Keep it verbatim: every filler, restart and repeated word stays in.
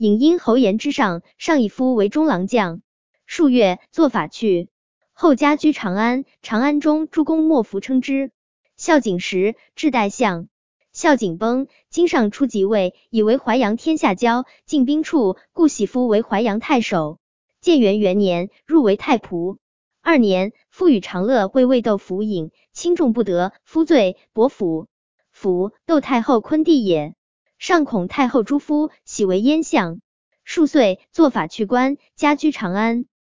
引因侯言之上，上以夫为中郎将。数月，作法去。后家居长安，长安中诸公莫服称之。孝景时，至代相。孝景崩，经上初即位，以为淮阳天下交，进兵处，故喜夫为淮阳太守。建元元年，入为太仆。二年，复与长乐会魏窦府尹，轻重不得，夫罪，伯府。府，窦太后昆弟也。上恐太后诸夫，喜为燕相。数岁，作法去官，家居长安。